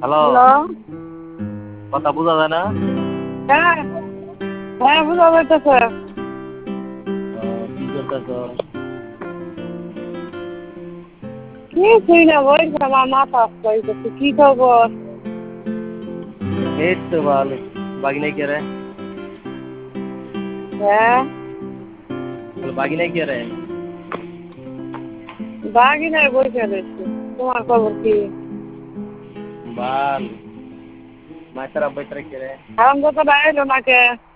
Hello, hello. কথা বোঝা যায় না? হ্যাঁ, হ্যাঁ বোঝা যাইতেছে। কি করতেছো? কিছুই না, বলছি আমার মাথা আসতেছে। কি খবর? এই তো ভালো। বাগিনাই কে রে? হ্যাঁ, বাগিনাই কে রে? বাগি নাই, বসে রয়েছি। তোমার খবর কি? বাল। মাইতারা বইতারা কে রে? হারাম দাদা এলো নাকে?